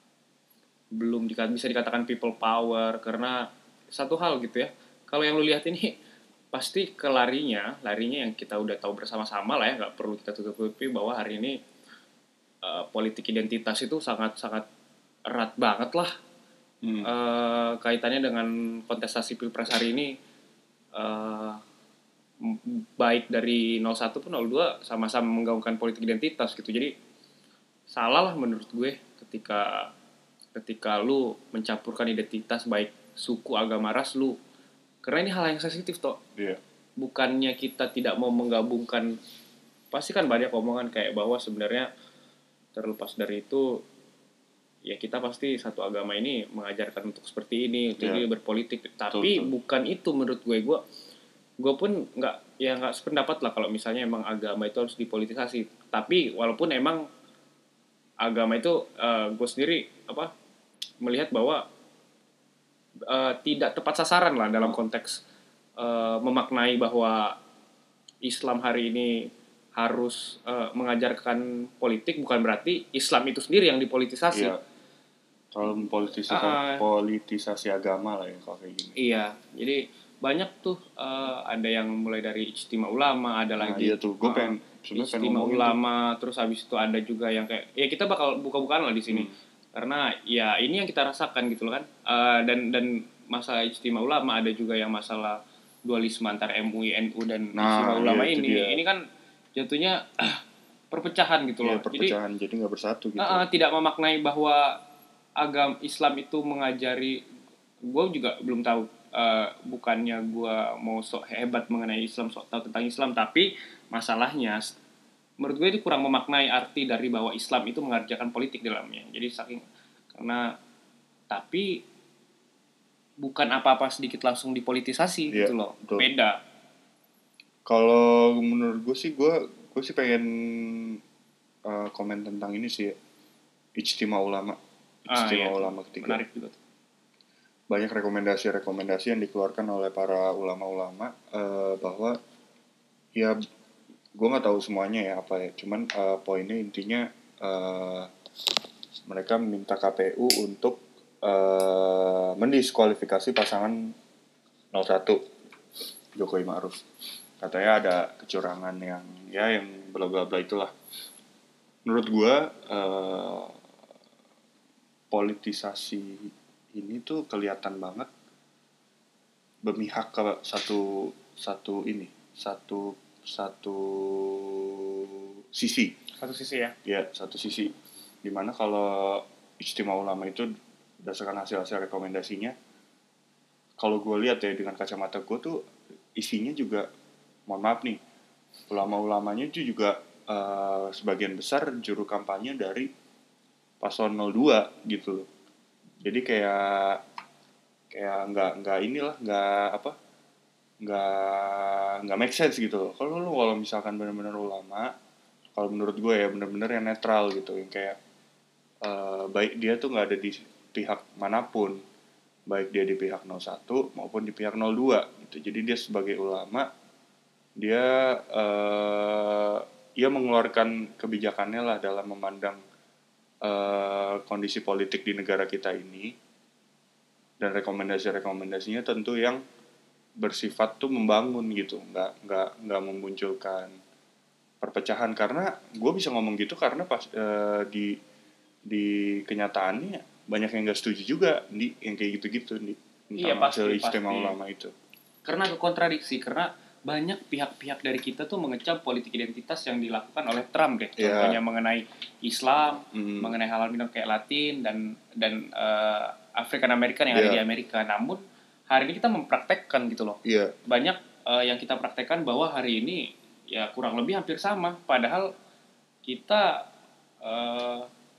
belum dika, bisa dikatakan people power karena satu hal gitu ya kalau yang lu lihat ini pasti kelarinya larinya yang kita udah tahu bersama-sama lah ya nggak perlu kita tutup-tutupi bahwa hari ini uh, politik identitas itu sangat sangat erat banget lah hmm. uh, kaitannya dengan kontestasi pilpres hari ini. Uh, baik dari nol satu pun nol dua sama-sama menggaungkan politik identitas gitu. Jadi salah lah menurut gue ketika ketika lu mencampurkan identitas baik suku, agama, ras lu. Karena ini hal yang sensitif toh. Yeah. Bukannya kita tidak mau menggabungkan, pasti kan banyak omongan kayak bahwa sebenarnya terlepas dari itu ya kita pasti satu agama ini mengajarkan untuk seperti ini, untuk yeah. berpolitik. Tapi Tuh. bukan itu menurut gue. Gue gue pun nggak ya nggak sependapat lah kalau misalnya emang agama itu harus dipolitisasi. Tapi walaupun emang agama itu uh, gue sendiri apa melihat bahwa uh, tidak tepat sasaran lah dalam konteks uh, memaknai bahwa Islam hari ini harus uh, mengajarkan politik, bukan berarti Islam itu sendiri yang dipolitisasi. Iya. Terlalu politisasi, uh, politisasi agama lah ya kalau kayak gini. Iya, jadi banyak tuh uh, ada yang mulai dari ijtima ulama, ada nah, lagi iya tuh, gue uh, pengen ijtima ulama, itu. Terus habis itu ada juga yang kayak ya kita bakal buka-bukaan lah di sini. Hmm. Karena ya ini yang kita rasakan gitu loh kan. Uh, dan dan masalah ijtima ulama, ada juga yang masalah dualisme antara M U I, N U dan nah, ijtima ulama iya, ini. Dia. Ini kan jatuhnya uh, perpecahan gitu loh. Iya, perpecahan, jadi nggak bersatu gitu. Uh, uh, tidak memaknai bahwa agama Islam itu mengajari, gue juga belum tahu, uh, bukannya gue mau sok hebat mengenai Islam, sok tahu tentang Islam, tapi masalahnya menurut gue itu kurang memaknai arti dari bahwa Islam itu mengerjakan politik dalamnya. Jadi saking karena tapi bukan apa-apa sedikit langsung dipolitisasi yeah, gitu loh, betul. Beda. Kalau menurut gue sih, gue gue sih pengen uh, komen tentang ini sih, ijtima ulama. Ijtima ah, iya, ulama ketiga. Menarik juga tuh. Banyak rekomendasi-rekomendasi yang dikeluarkan oleh para ulama-ulama uh, bahwa ya gue nggak tahu semuanya ya apa ya, cuman uh, poinnya intinya uh, mereka meminta K P U untuk uh, mendiskualifikasi pasangan nol satu Jokowi Ma'ruf. Katanya ada kecurangan yang ya yang bla bla bla itulah. Menurut gue uh, politisasi ini tuh kelihatan banget berpihak ke satu satu ini satu satu sisi satu sisi ya ya satu sisi dimana kalau ijtima ulama itu berdasarkan hasil-hasil rekomendasinya, kalau gue lihat ya dengan kacamata gue tuh isinya juga, mohon maaf nih, ulama-ulamanya itu juga uh, sebagian besar juru kampanye dari paslon nol dua gitu loh. Jadi kayak kayak nggak nggak inilah nggak apa nggak nggak make sense gitu loh. Kalau lu kalau misalkan benar-benar ulama, kalau menurut gue ya benar-benar yang netral gitu, yang kayak uh, baik dia tuh nggak ada di pihak manapun, baik dia di pihak nol satu maupun di pihak nol dua gitu. Jadi dia sebagai ulama, dia uh, ia mengeluarkan kebijakannya lah dalam memandang Uh, kondisi politik di negara kita ini, dan rekomendasi-rekomendasinya tentu yang bersifat tuh membangun gitu, nggak nggak nggak memunculkan perpecahan. Karena gue bisa ngomong gitu karena pas uh, di di kenyataannya banyak yang nggak setuju juga di yang kayak gitu-gitu di tentang iya, pasti, hasil ijtima ulama itu. Karena kekontradiksi, karena banyak pihak-pihak dari kita tuh mengecam politik identitas yang dilakukan oleh Trump deh, yeah. Contohnya mengenai Islam, mm. mengenai hal-hal minor kayak Latin dan dan uh, African American yang yeah. ada di Amerika. Namun hari ini kita mempraktekkan gitu loh, yeah. banyak uh, yang kita praktekkan bahwa hari ini ya kurang lebih hampir sama, padahal kita uh,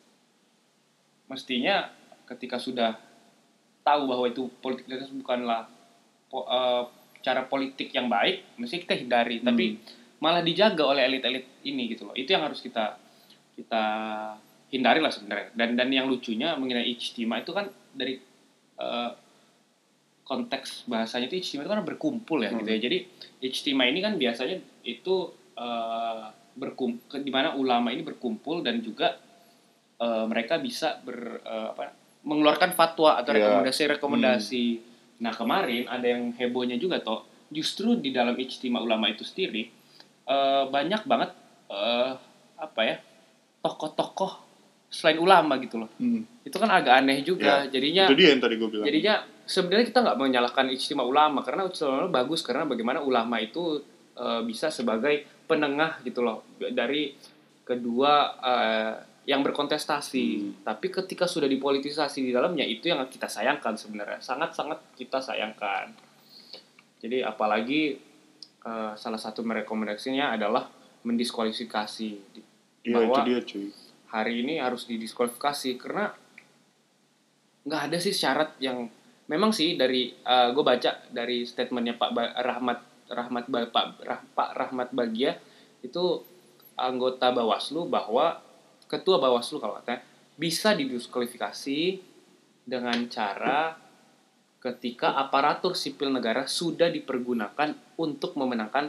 mestinya ketika sudah tahu bahwa itu politik identitas bukanlah po- uh, cara politik yang baik, mesti kita hindari, hmm. tapi malah dijaga oleh elit-elit ini gitu loh. Itu yang harus kita kita hindari lah sebenarnya. Dan dan yang lucunya mengenai ijtima itu kan dari uh, konteks bahasanya itu ijtima itu kan berkumpul ya hmm. gitu ya. Jadi ijtima ini kan biasanya itu uh, berkumpul, di mana ulama ini berkumpul dan juga uh, mereka bisa ber uh, apa mengeluarkan fatwa atau rekomendasi-rekomendasi. Hmm. Nah kemarin ada yang hebohnya juga toh, justru di dalam ijtima ulama itu sendiri uh, banyak banget uh, apa ya tokoh-tokoh selain ulama gitu loh. Hmm. Itu kan agak aneh juga. Ya, jadinya itu dia yang tadi gue bilang. Jadinya sebenarnya kita nggak menyalahkan ijtima ulama, karena ijtima ulama bagus karena bagaimana ulama itu uh, bisa sebagai penengah gitu loh dari kedua uh, yang berkontestasi. Hmm. Tapi ketika sudah dipolitisasi di dalamnya, itu yang kita sayangkan sebenarnya. Sangat-sangat kita sayangkan. Jadi apalagi uh, salah satu merekomendasinya adalah mendiskualifikasi. Ya, bahwa itu dia, cuy. Hari ini harus didiskualifikasi karena nggak ada sih syarat yang memang sih dari uh, gue baca dari statementnya Pak ba- Rahmat Rahmat ba- Pak Rah- Pak Rahmat Bagia itu anggota Bawaslu, bahwa ketua Bawaslu kalau katanya bisa didiskualifikasi dengan cara ketika aparatur sipil negara sudah dipergunakan untuk memenangkan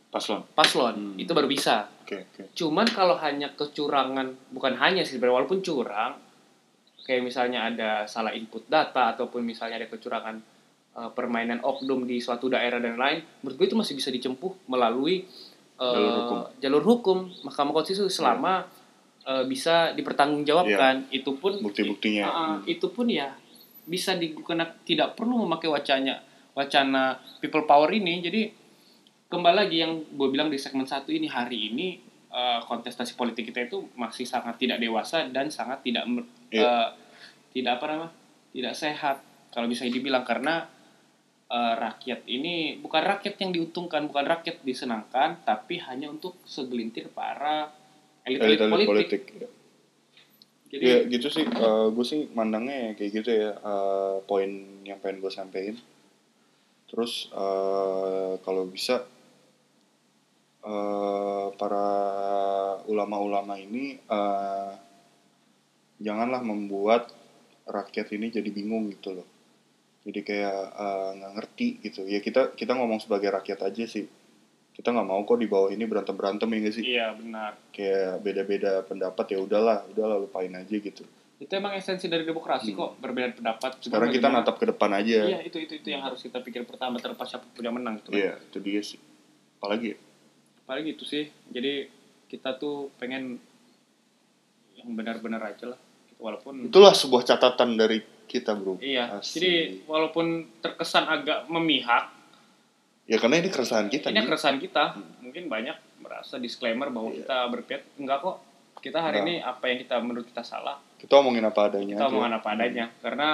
paslon. Paslon Hmm. itu baru bisa. Oke, okay, okay. Cuman kalau hanya kecurangan, bukan hanya sih sebenarnya, walaupun curang, kayak misalnya ada salah input data ataupun misalnya ada kecurangan uh, permainan oknum di suatu daerah dan lain, menurut gue itu masih bisa dicempuh melalui uh, jalur hukum. Jalur hukum Mahkamah Konstitusi selama yeah. uh, bisa dipertanggungjawabkan. Yeah. Itu pun bukti-buktinya. Uh, hmm. Itu pun ya bisa digunakan, tidak perlu memakai wacana wacana people power ini. Jadi kembali lagi yang gue bilang di segmen satu ini, hari ini uh, kontestasi politik kita itu masih sangat tidak dewasa dan sangat tidak yeah. uh, tidak apa namanya tidak sehat kalau bisa dibilang, karena uh, rakyat ini bukan rakyat yang diuntungkan, bukan rakyat disenangkan, tapi hanya untuk segelintir para elit-elit politik. politik ya. Jadi ya gitu sih, uh, gue sih mandangnya kayak gitu ya, uh, poin yang pengen gue sampein. Terus uh, kalau bisa Uh, para ulama-ulama ini uh, janganlah membuat rakyat ini jadi bingung gitu loh. Jadi kayak nggak uh, ngerti gitu. Ya kita kita ngomong sebagai rakyat aja sih. Kita nggak mau kok di bawah ini berantem berantem ya nggak sih? Iya benar. Kayak beda-beda pendapat, ya udahlah, udahlah lupain aja gitu. Itu emang esensi dari demokrasi hmm. kok, berbeda pendapat. Sekarang kita natap ke depan aja. Iya itu itu itu yang harus kita pikir pertama, terlepas siapa punya menang gitu. Iya itu dia sih. Apalagi ya? Paling gitu sih. Jadi kita tuh pengen yang benar-benar aja lah. Walaupun itulah sebuah catatan dari kita, bro. Iya. Asik. Jadi walaupun terkesan agak memihak. Ya karena ini keresahan kita. Ini keresahan kita. Hmm. Mungkin banyak merasa disclaimer bahwa iya. kita berpihak. Enggak kok. Kita hari Enggak. ini apa yang kita menurut kita salah. Kita omongin apa adanya. Kita omongin apa adanya. Hmm. Karena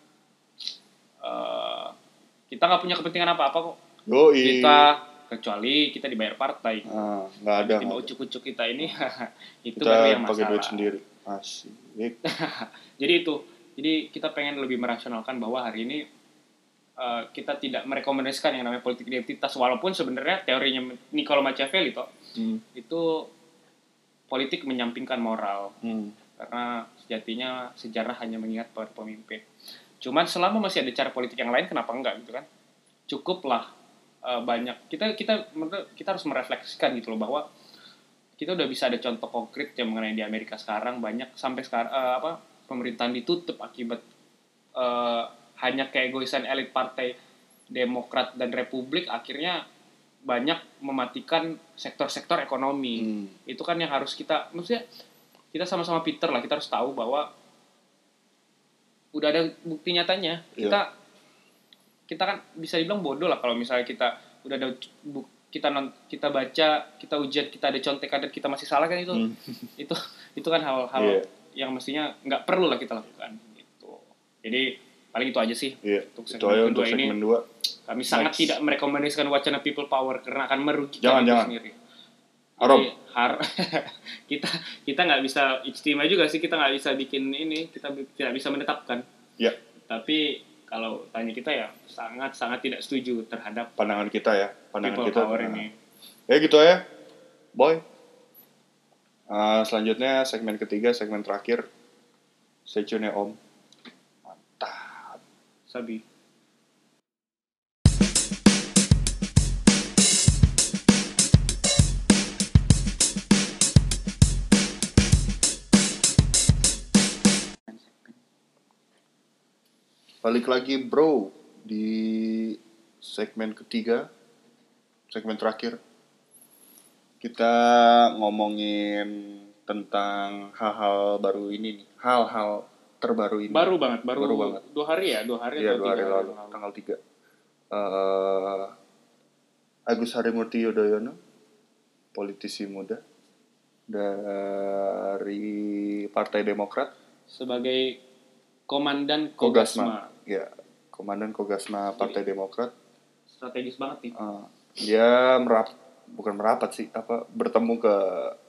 uh, kita nggak punya kepentingan apa-apa kok. Yoi. Kita kecuali kita dibayar partai. Ah, nggak ada. Tiba ucuk-ucuk kita ini itu kita baru yang masalah. Pakai duit sendiri. Asik. Jadi itu. Jadi kita pengen lebih merasionalkan bahwa hari ini uh, kita tidak merekomendasikan yang namanya politik identitas, walaupun sebenarnya teorinya Niccolo Machiavelli toh hmm. itu politik menyampingkan moral. Hmm. Karena sejatinya sejarah hanya mengingat para pemimpin. Cuman selama masih ada cara politik yang lain, kenapa enggak gitu kan? Cukuplah Uh, banyak kita kita kita harus merefleksikan gitu loh, bahwa kita udah bisa ada contoh konkret yang mengenai di Amerika sekarang banyak sampai sekarang uh, apa pemerintahan ditutup akibat uh, hanya keegoisan elit partai Demokrat dan Republik, akhirnya banyak mematikan sektor-sektor ekonomi. Hmm. Itu kan yang harus kita, maksudnya kita sama-sama Peter lah, kita harus tahu bahwa udah ada bukti nyatanya. Yeah. Kita kita kan bisa dibilang bodoh lah kalau misalnya kita udah ada kita non, kita baca, kita ujian, kita ada contekan dan kita masih salah kan, itu hmm. itu itu kan hal-hal yeah. yang mestinya nggak perlu lah kita lakukan gitu. Jadi paling itu aja sih yeah. untuk segmen kedua untuk ini. Segmen dua. Kami Next. sangat tidak merekomendasikan wacana people power karena akan merugikan jangan, itu jangan. sendiri. Haram. Har kita kita nggak bisa ijtima juga sih, kita nggak bisa bikin ini, kita tidak bisa menetapkan. Ya. Yeah. Tapi kalau tanya kita ya sangat-sangat tidak setuju terhadap pandangan kita ya, pandangan people kita power nah. ini. Ya gitu ya, boy. Uh, selanjutnya segmen ketiga, segmen terakhir. Stay tune ya Om. Mantap. Sabi. Balik lagi bro di segmen ketiga, segmen terakhir. Kita ngomongin tentang hal-hal baru ini nih, hal-hal terbaru ini. Baru banget, baru, baru banget. Dua hari ya, dua hari ya, atau dua tiga hari hari lalu, lalu. tanggal tiga. Uh, Agus Harimurti Yudhoyono, politisi muda dari Partai Demokrat, sebagai Komandan Kogasma. Kogasma. Ya, Komandan Kogasma Partai Jadi, Demokrat. Strategis banget nih. Uh, dia merap, bukan merapat sih, apa bertemu ke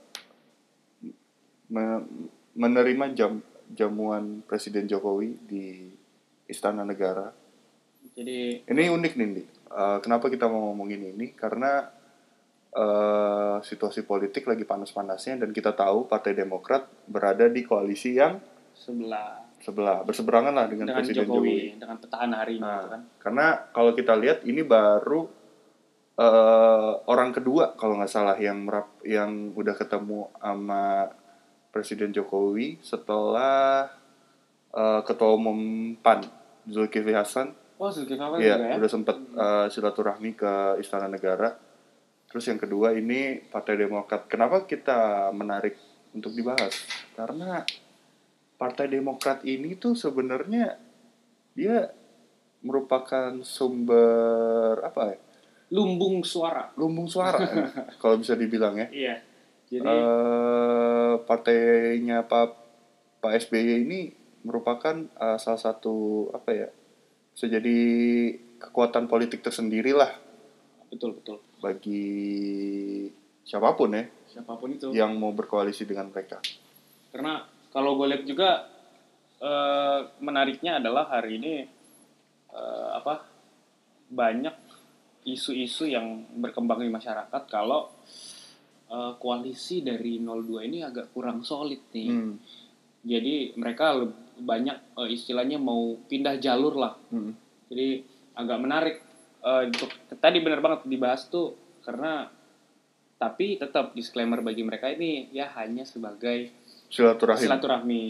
me, menerima jam, jamuan Presiden Jokowi di Istana Negara. Jadi ini unik nih, uh, kenapa kita mau ngomongin ini? Karena uh, situasi politik lagi panas-panasnya dan kita tahu Partai Demokrat berada di koalisi yang sebelah sebelah berseberangan lah dengan, dengan Presiden Jokowi, Jokowi dengan petahana hari ini nah, kan. Karena kalau kita lihat ini baru uh, orang kedua kalau nggak salah yang merap, yang udah ketemu sama Presiden Jokowi setelah uh, Ketua Umum P A N Zulkifli Hasan. Oh, Zulkifli Hasan ya, juga ya. Udah sempat uh, silaturahmi ke Istana Negara. Terus yang kedua ini Partai Demokrat. Kenapa kita menarik untuk dibahas? Karena Partai Demokrat ini tuh sebenarnya dia merupakan sumber apa ya? Lumbung suara. Lumbung suara ya, kalau bisa dibilang ya. Iya. Jadi uh, partainya Pak Pak S B Y ini merupakan uh, salah satu apa ya? Bisa jadi kekuatan politik tersendiri lah. Betul betul. Bagi siapapun ya. Siapapun itu. Yang mau berkoalisi dengan mereka. Karena kalau gue lihat juga uh, menariknya adalah hari ini uh, apa banyak isu-isu yang berkembang di masyarakat kalau uh, koalisi dari nol dua ini agak kurang solid nih. Hmm. Jadi mereka banyak uh, istilahnya mau pindah jalur lah. Hmm. Jadi agak menarik. Uh, untuk, tadi benar banget dibahas tuh karena tapi tetap disclaimer bagi mereka ini ya hanya sebagai silaturahmi. Silaturahmi.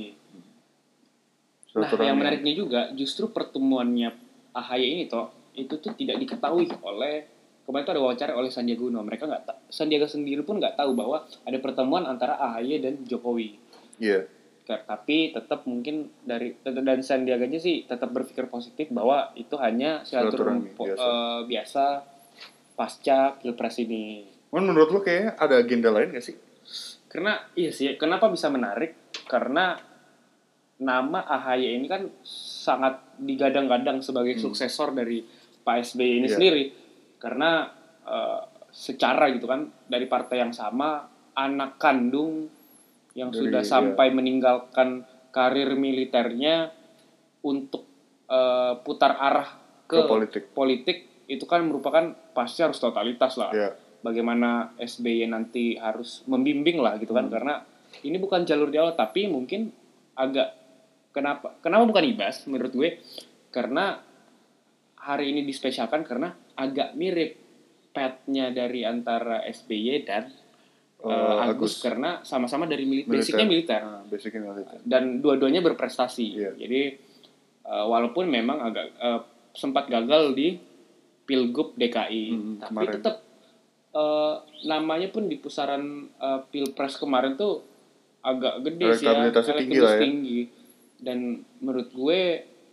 Nah, yang menariknya juga justru pertemuannya A H Y ini toh itu tuh tidak diketahui oleh kemarin tuh ada wawancara oleh Sandiaga Uno. Mereka nggak Sandiaga sendiri pun nggak tahu bahwa ada pertemuan antara A H Y dan Jokowi. Iya. Yeah. Tapi tetap mungkin dari dan Sandiaganya sih tetap berpikir positif bahwa itu hanya silaturahmi biasa. Uh, biasa pasca Pilpres ini. Menurut lo kayaknya ada agenda lain nggak sih? Karena iya sih, kenapa bisa menarik? Karena nama A H Y ini kan sangat digadang-gadang sebagai hmm. suksesor dari Pak S B Y ini yeah. sendiri. Karena uh, secara gitu kan dari partai yang sama, anak kandung yang dari, sudah sampai yeah. meninggalkan karir militernya untuk uh, putar arah ke, ke politik. politik itu kan merupakan pasti harus totalitas lah. Yeah. Bagaimana S B Y nanti harus membimbing lah gitu kan. Hmm. Karena ini bukan jalur di awal tapi mungkin agak kenapa kenapa bukan Ibas menurut gue karena hari ini dispesialkan karena agak mirip path-nya dari antara S B Y dan uh, Agus. Agus karena sama-sama dari mili- militer. basicnya militer. Uh, basicnya militer dan dua-duanya berprestasi. Yeah. Jadi uh, walaupun memang agak uh, sempat gagal di Pilgub D K I hmm, tapi kemarin. tetap uh, namanya pun di pusaran uh, Pilpres kemarin tuh agak gede sih ya, elektabilitasnya tinggi lah ya. tinggi. Dan menurut gue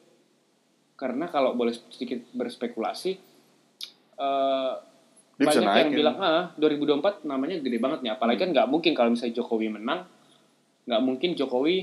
karena kalau boleh sedikit berspekulasi uh, banyak naik, yang ya. bilang ah dua ribu dua puluh empat namanya gede banget nih apalagi hmm. kan nggak mungkin kalau misalnya Jokowi menang nggak mungkin Jokowi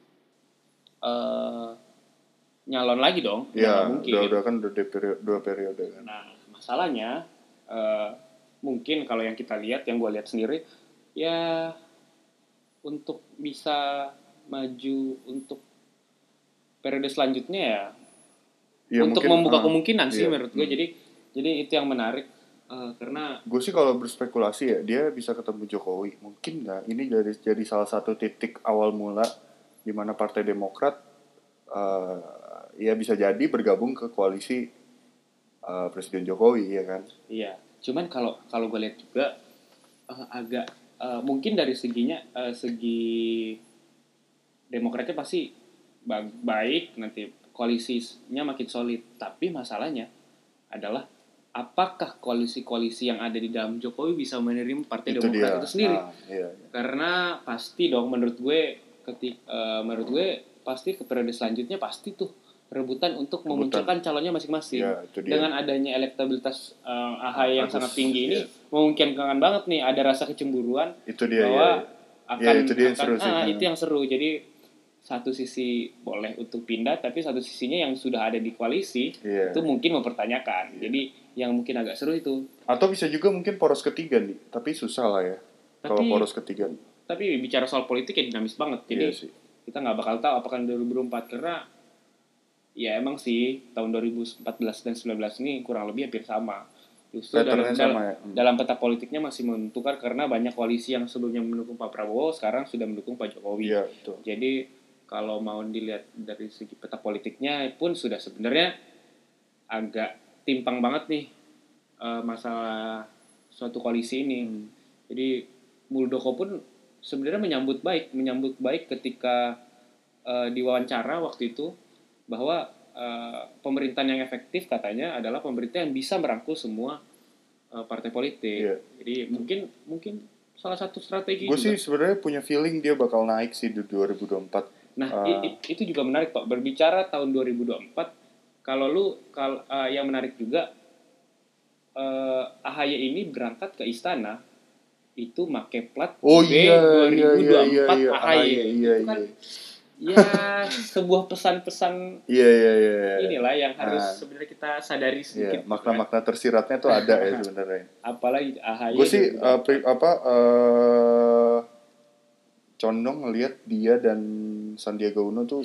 uh, nyalon lagi dong ya mungkin udah, udah kan udah periode, dua periode kan. Nah masalahnya uh, mungkin kalau yang kita lihat yang gue lihat sendiri ya untuk bisa maju untuk periode selanjutnya ya, ya untuk mungkin, membuka uh, kemungkinan sih iya. menurut gue. Jadi jadi itu yang menarik uh, karena gue sih kalau berspekulasi ya dia bisa ketemu Jokowi mungkin nggak ini dari jadi salah satu titik awal mula di mana Partai Demokrat uh, ya bisa jadi bergabung ke koalisi uh, Presiden Jokowi ya kan. Iya. Cuman kalau kalau gue lihat juga uh, agak uh, mungkin dari seginya uh, segi Demokratnya pasti baik nanti koalisinya makin solid tapi masalahnya adalah apakah koalisi-koalisi yang ada di dalam Jokowi bisa menerima Partai itu Demokrat dia. itu sendiri ah, iya, iya. Karena pasti dong menurut gue ketik uh, menurut gue pasti ke periode selanjutnya pasti tuh rebutan untuk rebutan. memunculkan calonnya masing-masing ya, dengan adanya elektabilitas uh, A H Y yang Agus, sangat tinggi ini ya. memungkinkan banget nih ada rasa kecemburuan itu dia, bahwa ya, ya. akan, ya, itu dia akan seru sih, ah, itu yang seru jadi satu sisi boleh untuk pindah tapi satu sisinya yang sudah ada di koalisi yeah. itu mungkin mempertanyakan yeah. jadi yang mungkin agak seru itu atau bisa juga mungkin poros ketiga nih tapi susah lah ya kalau poros ketiga tapi bicara soal politik ya dinamis banget jadi yeah, sih. kita nggak bakal tahu apakah dua ribu empat karena ya emang sih tahun dua ribu empat belas dan sembilan belas ini kurang lebih hampir sama justru dalam, sama ya. hmm. dalam peta politiknya masih menentukan karena banyak koalisi yang sebelumnya mendukung Pak Prabowo sekarang sudah mendukung Pak Jokowi yeah, betul. Jadi kalau mau dilihat dari segi peta politiknya pun sudah sebenarnya agak timpang banget nih uh, masalah suatu koalisi ini. Hmm. Jadi Muldoko pun sebenarnya menyambut baik, menyambut baik ketika uh, diwawancara waktu itu bahwa uh, pemerintahan yang efektif katanya adalah pemerintah yang bisa merangkul semua uh, partai politik. Yeah. Jadi mungkin mungkin salah satu strategi. Gue sih sebenarnya punya feeling dia bakal naik sih di dua ribu dua puluh empat. Nah, uh, i- itu juga menarik, Pak. Berbicara tahun dua ribu dua puluh empat, kalau lu kal uh, yang menarik juga uh, A H Y ini berangkat ke istana itu make plat oh, B iya, dua ribu dua puluh empat iya, iya, iya. A H Y. Ah, iya, iya, itu kan iya. ya sebuah pesan-pesan iya, iya, iya, iya. inilah yang harus nah, sebenarnya kita sadari sedikit. Iya, makna-makna tersiratnya tuh ada ya sebenarnya. Apalagi A H Y. Gue sih uh, pri, apa uh, condong ngelihat dia dan Sandiaga Uno tuh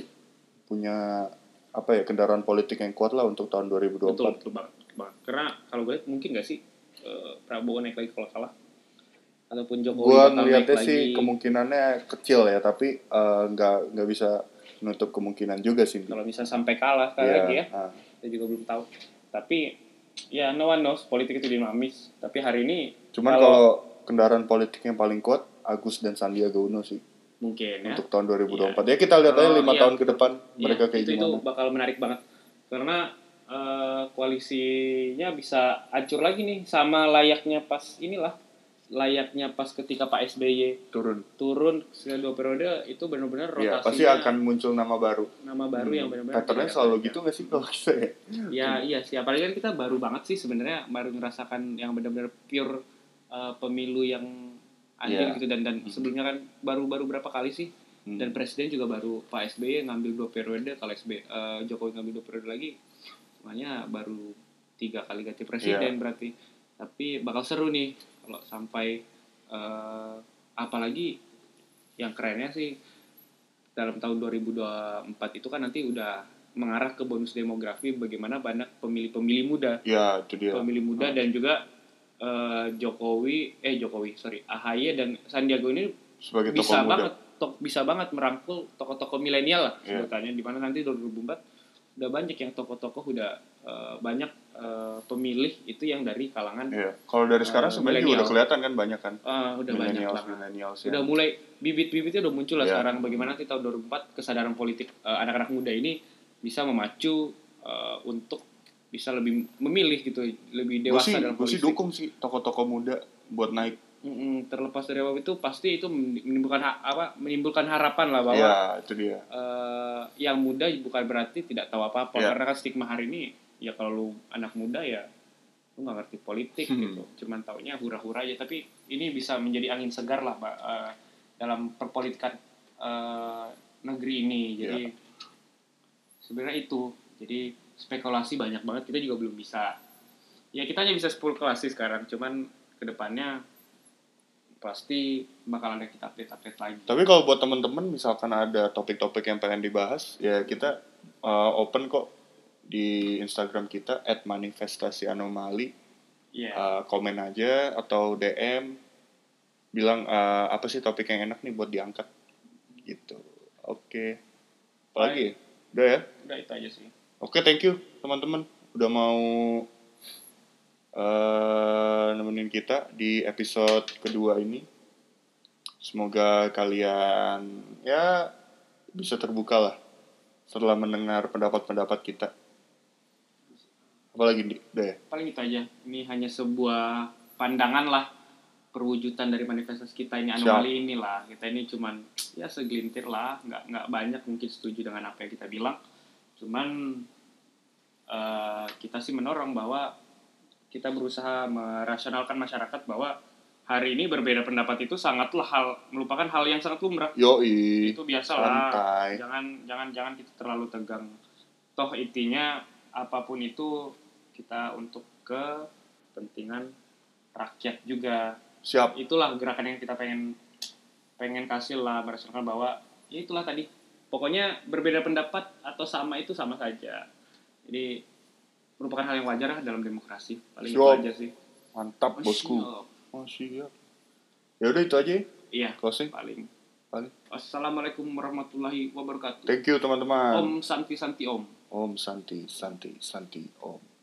punya apa ya kendaraan politik yang kuat lah untuk tahun dua ribu dua puluh empat. Betul, betul banget, banget. Karena kalau gue lihat mungkin nggak sih uh, Prabowo naik lagi kalau salah, ataupun Jokowi gue bakal ngelihatnya naik sih lagi. Kemungkinannya kecil ya, tapi nggak uh, nggak bisa menutup kemungkinan juga sih. Kalau bisa sampai kalah sekali yeah, lagi ya, uh. kita juga belum tahu. Tapi ya no one knows, politik itu dinamis. Tapi hari ini cuman kalau, kalau kendaraan politik yang paling kuat Agus dan Sandiaga Uno sih. Mungkin ya. Untuk tahun dua ribu dua puluh empat. Ya, ya kita lihat aja lima iya, tahun ke depan iya, mereka kayak itu, gimana. Itu bakal menarik banget. Karena uh, koalisinya bisa hancur lagi nih sama layaknya pas inilah layaknya pas ketika Pak S B Y turun turun dua periode itu benar-benar rotasinya. Ya, pasti akan muncul nama baru. Nama baru hmm. yang benar-benar. Patternnya selalu gitu nggak sih kalau saya? Ya iya sih. Apalagi kan kita baru banget sih sebenarnya baru ngerasakan yang benar-benar pure uh, pemilu yang adil yeah. gitu dan dan hmm. sebelumnya kan baru-baru berapa kali sih hmm. dan presiden juga baru Pak S B Y ngambil dua periode, kalau S B uh, Jokowi ngambil dua periode lagi semuanya baru tiga kali ganti presiden yeah. berarti. Tapi bakal seru nih kalau sampai uh, apalagi yang kerennya sih dalam tahun dua ribu dua puluh empat itu kan nanti udah mengarah ke bonus demografi, bagaimana banyak pemilih-pemilih muda ya itu dia pemilih muda hmm. dan juga Uh, Jokowi eh Jokowi sorry A H Y dan Sandiaga ini sebagai bisa tokoh banget muda. tok bisa banget merangkul tokoh-tokoh milenial lah yeah. sebutannya, di mana nanti dua ribu dua puluh empat udah banyak yang tokoh-tokoh udah uh, banyak uh, pemilih itu yang dari kalangan yeah. kalau dari sekarang uh, sebenarnya juga udah kelihatan kan banyak kan uh, udah banyak lah udah mulai bibit-bibitnya udah muncul lah yeah. sekarang bagaimana nanti tahun dua ribu dua puluh empat kesadaran politik uh, anak-anak muda ini bisa memacu uh, untuk bisa lebih memilih gitu, lebih dewasa sih, dalam politik. Gue sih dukung sih tokoh-tokoh muda buat naik. Mm-mm, terlepas dari apa itu pasti itu menimbulkan ha- apa menimbulkan harapan lah bahwa ya, itu dia. Uh, yang muda bukan berarti tidak tahu apa-apa ya. Karena kan stigma hari ini ya kalau lu anak muda ya lu nggak ngerti politik hmm. gitu, cuman taunya hura-hura aja. Tapi ini bisa menjadi angin segar lah Pak, uh, dalam perpolitikan uh, negeri ini. Jadi ya. Sebenarnya itu jadi spekulasi banyak banget, kita juga belum bisa ya kita hanya bisa spekulasi sekarang, cuman kedepannya pasti bakal ada kita update-update lagi. Tapi kalau buat teman-teman misalkan ada topik-topik yang pengen dibahas ya kita uh, open kok di Instagram kita at manifestasi anomali yeah. uh, komen aja atau D M bilang uh, apa sih topik yang enak nih buat diangkat gitu. Oke okay. Apalagi udah ya udah itu aja sih. Oke, okay, thank you teman-teman udah mau uh, nemenin kita di episode kedua ini. Semoga kalian ya bisa terbuka lah setelah mendengar pendapat-pendapat kita. Apalagi nih, udah ya? Paling itu aja. Ini hanya sebuah pandangan lah, perwujudan dari manifestasi kita ini, anomali inilah. Kita ini cuman ya segelintir lah, nggak nggak banyak mungkin setuju dengan apa yang kita bilang. Cuman uh, kita sih mendorong bahwa kita berusaha merasionalkan masyarakat bahwa hari ini berbeda pendapat itu sangatlah hal merupakan hal yang sangat lumrah. Yoi. Itu biasalah. Jangan jangan jangan kita terlalu tegang. Toh intinya apapun itu kita untuk kepentingan rakyat juga. Siap. Itulah gerakan yang kita pengen pengen kasih lah, merasakan bahwa ya itulah tadi. Pokoknya berbeda pendapat atau sama itu sama saja. Jadi merupakan hal yang wajar lah dalam demokrasi. Paling siap. Itu aja sih. Mantap oh, bosku. Oh siap. Ya udah itu aja. Iya. Closing. Paling. Paling. Assalamualaikum warahmatullahi wabarakatuh. Thank you teman-teman. Om Santi Santi Om. Om Santi Santi Santi Om.